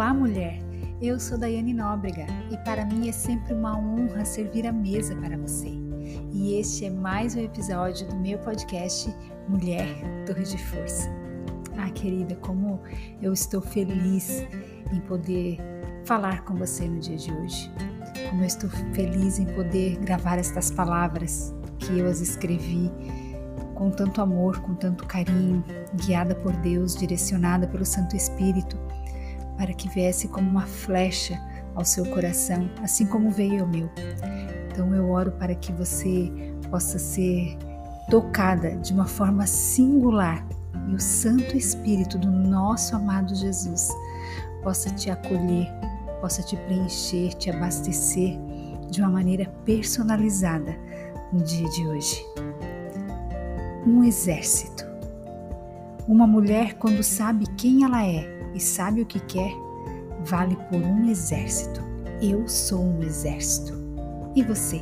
Olá, mulher! Eu sou Daiane Nóbrega e para mim é sempre uma honra servir a mesa para você. E este é mais um episódio do meu podcast Mulher Torre de Força. Querida, como eu estou feliz em poder falar com você no dia de hoje. Como eu estou feliz em poder gravar estas palavras que eu as escrevi com tanto amor, com tanto carinho, guiada por Deus, direcionada pelo Santo Espírito, para que viesse como uma flecha ao seu coração, assim como veio ao meu. Então eu oro para que você possa ser tocada de uma forma singular e o Santo Espírito do nosso amado Jesus possa te acolher, possa te preencher, te abastecer de uma maneira personalizada no dia de hoje. Um exército. Uma mulher, quando sabe quem ela é e sabe o que quer, vale por um exército. Eu sou um exército. E você?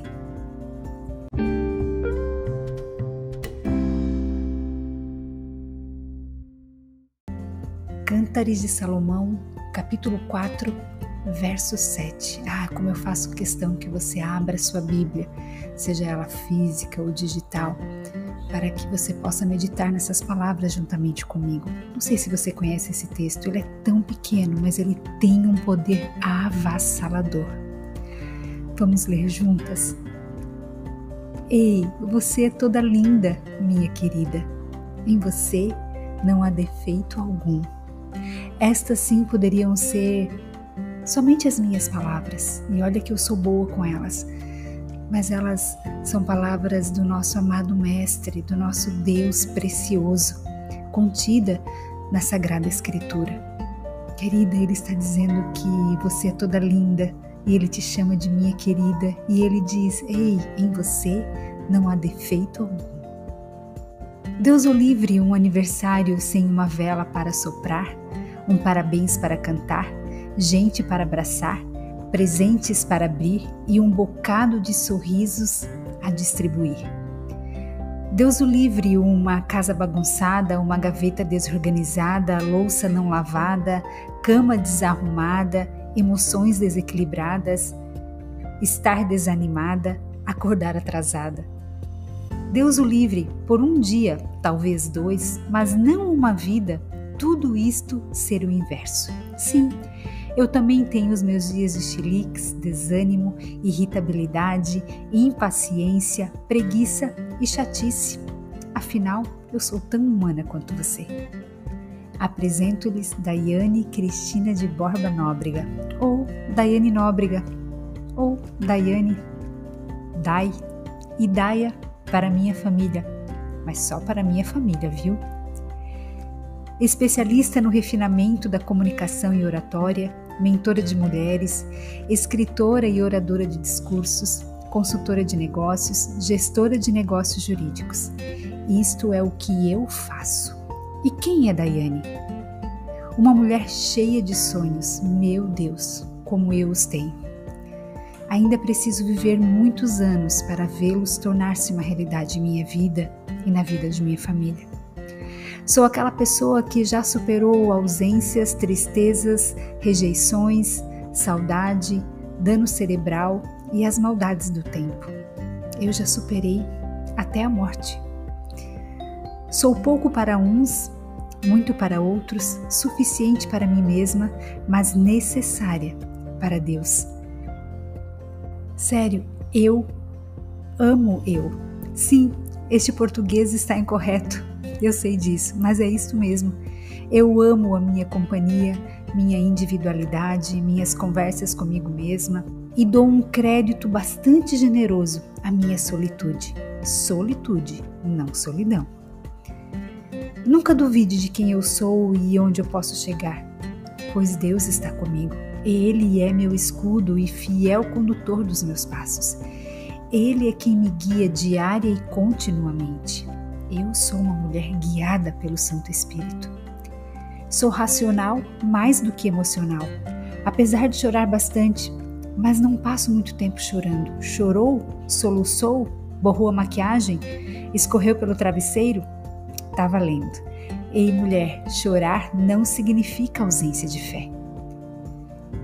Cântares de Salomão, capítulo 4, verso 7. Como eu faço questão que você abra sua Bíblia, seja ela física ou digital, para que você possa meditar nessas palavras juntamente comigo. Não sei se você conhece esse texto, ele é tão pequeno, mas ele tem um poder avassalador. Vamos ler juntas? Ei, você é toda linda, minha querida. Em você não há defeito algum. Estas sim poderiam ser somente as minhas palavras, e olha que eu sou boa com elas, mas elas são palavras do nosso amado Mestre, do nosso Deus precioso, contida na Sagrada Escritura. Querida, Ele está dizendo que você é toda linda, e Ele te chama de minha querida, e Ele diz, ei, em você não há defeito algum. Deus o livre um aniversário sem uma vela para soprar, um parabéns para cantar, gente para abraçar, presentes para abrir e um bocado de sorrisos a distribuir. Deus o livre uma casa bagunçada, uma gaveta desorganizada, louça não lavada, cama desarrumada, emoções desequilibradas, estar desanimada, acordar atrasada. Deus o livre por um dia, talvez dois, mas não uma vida, tudo isto ser o inverso. Sim, eu também tenho os meus dias de chiliques, desânimo, irritabilidade, impaciência, preguiça e chatice. Afinal, eu sou tão humana quanto você. Apresento-lhes Daiane Cristina de Borba Nóbrega, ou Daiane Nóbrega, ou Daiane, Dai e Daia para minha família, mas só para minha família, viu? Especialista no refinamento da comunicação e oratória, mentora de mulheres, escritora e oradora de discursos, consultora de negócios, gestora de negócios jurídicos. Isto é o que eu faço. E quem é Daiane? Uma mulher cheia de sonhos, meu Deus, como eu os tenho. Ainda preciso viver muitos anos para vê-los tornar-se uma realidade em minha vida e na vida de minha família. Sou aquela pessoa que já superou ausências, tristezas, rejeições, saudade, dano cerebral e as maldades do tempo. Eu já superei até a morte. Sou pouco para uns, muito para outros, suficiente para mim mesma, mas necessária para Deus. Sério, eu amo eu. Sim, este português está incorreto. Eu sei disso, mas é isso mesmo. Eu amo a minha companhia, minha individualidade, minhas conversas comigo mesma e dou um crédito bastante generoso à minha solitude. Solitude, não solidão. Nunca duvide de quem eu sou e onde eu posso chegar, pois Deus está comigo. Ele é meu escudo e fiel condutor dos meus passos. Ele é quem me guia diária e continuamente. Eu sou uma mulher guiada pelo Santo Espírito. Sou racional mais do que emocional, apesar de chorar bastante, mas não passo muito tempo chorando. Chorou? Soluçou? Borrou a maquiagem? Escorreu pelo travesseiro? Tá valendo. Ei, mulher, chorar não significa ausência de fé.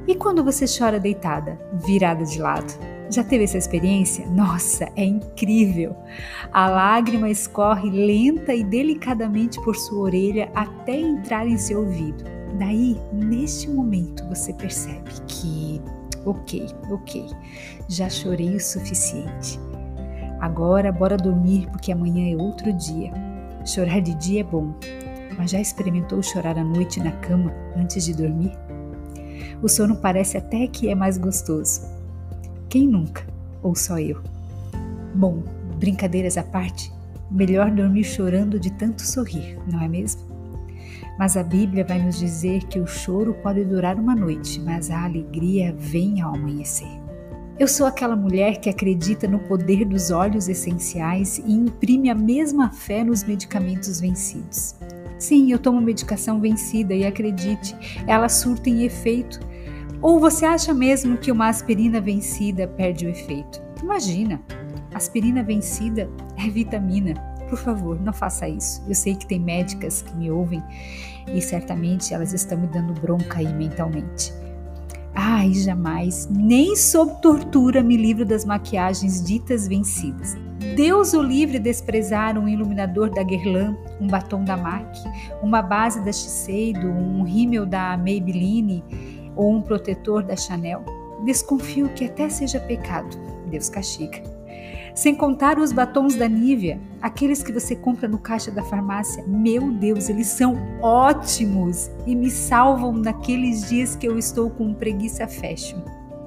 E quando você chora deitada, virada de lado? Já teve essa experiência? Nossa, é incrível! A lágrima escorre lenta e delicadamente por sua orelha até entrar em seu ouvido. Daí, neste momento, você percebe que, ok, já chorei o suficiente. Agora, bora dormir porque amanhã é outro dia. Chorar de dia é bom, mas já experimentou chorar à noite na cama antes de dormir? O sono parece até que é mais gostoso. Quem nunca? Ou só eu? Bom, brincadeiras à parte, melhor dormir chorando de tanto sorrir, não é mesmo? Mas a Bíblia vai nos dizer que o choro pode durar uma noite, mas a alegria vem ao amanhecer. Eu sou aquela mulher que acredita no poder dos óleos essenciais e imprime a mesma fé nos medicamentos vencidos. Sim, eu tomo medicação vencida e acredite, ela surta em efeito. Ou você acha mesmo que uma aspirina vencida perde o efeito? Imagina, aspirina vencida é vitamina. Por favor, não faça isso. Eu sei que tem médicas que me ouvem e certamente elas estão me dando bronca aí mentalmente. Ai, jamais, nem sob tortura me livro das maquiagens ditas vencidas. Deus o livre desprezar um iluminador da Guerlain, um batom da MAC, uma base da Shiseido, um rímel da Maybelline ou um protetor da Chanel. Desconfio que até seja pecado, Deus castiga. Sem contar os batons da Nivea, aqueles que você compra no caixa da farmácia. Meu Deus, eles são ótimos e me salvam naqueles dias que eu estou com preguiça fashion.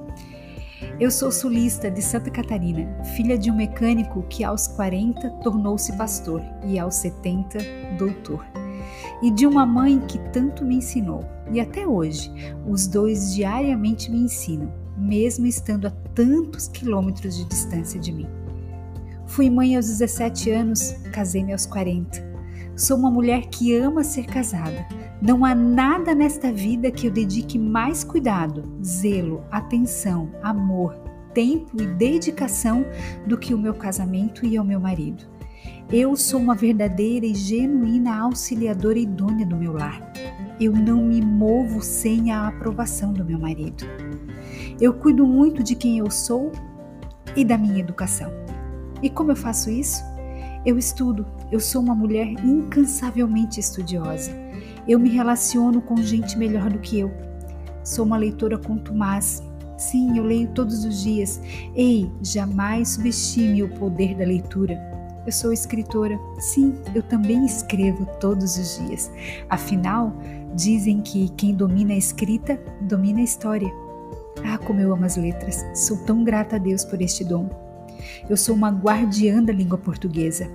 Eu sou sulista de Santa Catarina, filha de um mecânico que aos 40 tornou-se pastor e aos 70 doutor. E de uma mãe que tanto me ensinou. E até hoje, os dois diariamente me ensinam, mesmo estando a tantos quilômetros de distância de mim. Fui mãe aos 17 anos, casei-me aos 40. Sou uma mulher que ama ser casada. Não há nada nesta vida que eu dedique mais cuidado, zelo, atenção, amor, tempo e dedicação do que o meu casamento e ao meu marido. Eu sou uma verdadeira e genuína auxiliadora idônea do meu lar. Eu não me movo sem a aprovação do meu marido. Eu cuido muito de quem eu sou e da minha educação. E como eu faço isso? Eu estudo, eu sou uma mulher incansavelmente estudiosa. Eu me relaciono com gente melhor do que eu. Sou uma leitora contumaz. Sim, eu leio todos os dias. Ei, jamais subestime o poder da leitura. Eu sou escritora. Sim, eu também escrevo todos os dias. Afinal, dizem que quem domina a escrita, domina a história. Ah, como eu amo as letras. Sou tão grata a Deus por este dom. Eu sou uma guardiã da língua portuguesa.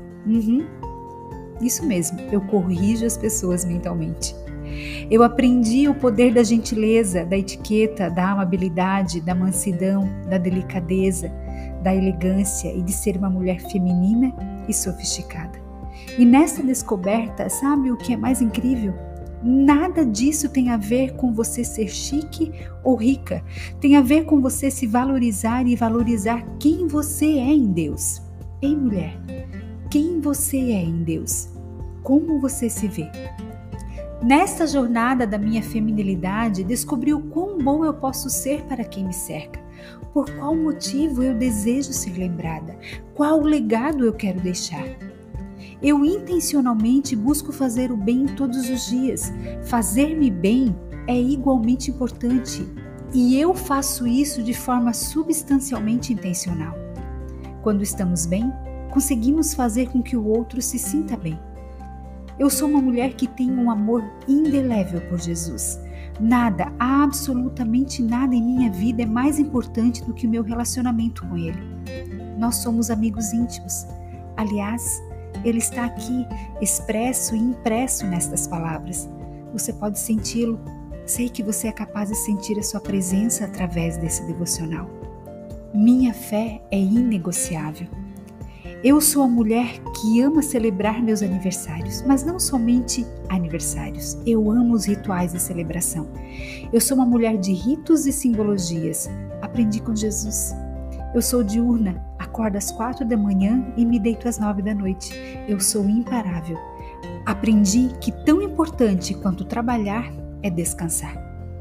Isso mesmo, eu corrijo as pessoas mentalmente. Eu aprendi o poder da gentileza, da etiqueta, da amabilidade, da mansidão, da delicadeza, da elegância e de ser uma mulher feminina e sofisticada. E nessa descoberta, sabe o que é mais incrível? Nada disso tem a ver com você ser chique ou rica. Tem a ver com você se valorizar e valorizar quem você é em Deus. Ei, mulher, quem você é em Deus? Como você se vê? Nesta jornada da minha feminilidade, descobri o quão bom eu posso ser para quem me cerca. Por qual motivo eu desejo ser lembrada? Qual legado eu quero deixar? Eu intencionalmente busco fazer o bem todos os dias. Fazer-me bem é igualmente importante e eu faço isso de forma substancialmente intencional. Quando estamos bem, conseguimos fazer com que o outro se sinta bem. Eu sou uma mulher que tem um amor indelével por Jesus. Nada, absolutamente nada em minha vida é mais importante do que o meu relacionamento com Ele. Nós somos amigos íntimos. Aliás, Ele está aqui, expresso e impresso nestas palavras. Você pode senti-lo. Sei que você é capaz de sentir a sua presença através desse devocional. Minha fé é inegociável. Eu sou a mulher que ama celebrar meus aniversários, mas não somente aniversários. Eu amo os rituais de celebração. Eu sou uma mulher de ritos e simbologias. Aprendi com Jesus. Eu sou diurna, acordo às 4 da manhã e me deito às 9 da noite. Eu sou imparável. Aprendi que tão importante quanto trabalhar é descansar.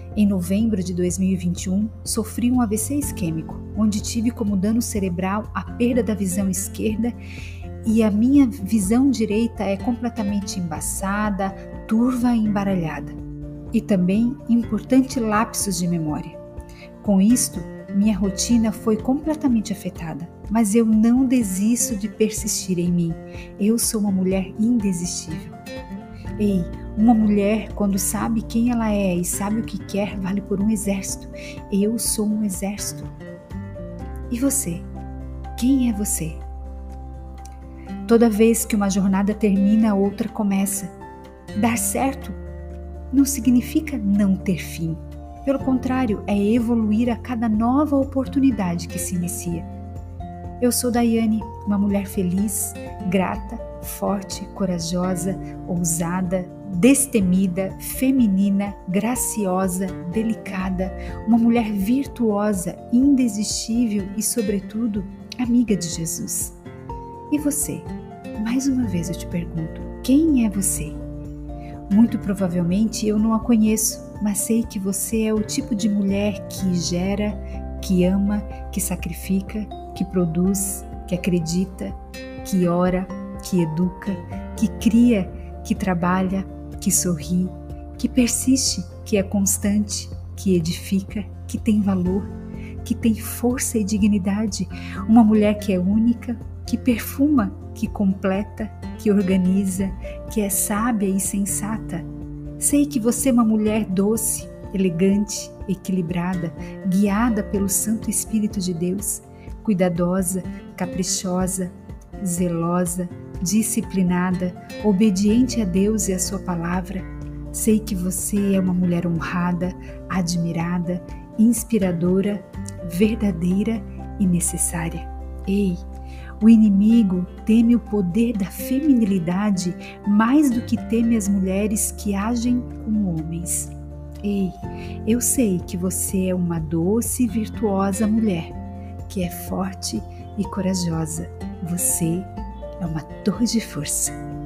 Em novembro de 2021, sofri um AVC isquêmico, onde tive como dano cerebral a perda da visão esquerda e a minha visão direita é completamente embaçada, turva e embaralhada. E também importantes lapsos de memória. Com isto, minha rotina foi completamente afetada, mas eu não desisto de persistir em mim. Eu sou uma mulher indesistível. Ei, uma mulher, quando sabe quem ela é e sabe o que quer, vale por um exército. Eu sou um exército. E você? Quem é você? Toda vez que uma jornada termina, outra começa. Dar certo não significa não ter fim. Pelo contrário, é evoluir a cada nova oportunidade que se inicia. Eu sou Daiane, uma mulher feliz, grata, forte, corajosa, ousada, destemida, feminina, graciosa, delicada, uma mulher virtuosa, indesistível e, sobretudo, amiga de Jesus. E você? Mais uma vez eu te pergunto, quem é você? Muito provavelmente eu não a conheço, mas sei que você é o tipo de mulher que gera, que ama, que sacrifica, que produz, que acredita, que ora, que educa, que cria, que trabalha, que sorri, que persiste, que é constante, que edifica, que tem valor, que tem força e dignidade, uma mulher que é única, que perfuma, que completa, que organiza, que é sábia e sensata. Sei que você é uma mulher doce, elegante, equilibrada, guiada pelo Santo Espírito de Deus, cuidadosa, caprichosa, zelosa, disciplinada, obediente a Deus e à sua palavra. Sei que você é uma mulher honrada, admirada, inspiradora, verdadeira e necessária. Ei, o inimigo teme o poder da feminilidade mais do que teme as mulheres que agem como homens. Ei, eu sei que você é uma doce e virtuosa mulher, que é forte e corajosa. Você é uma torre de força.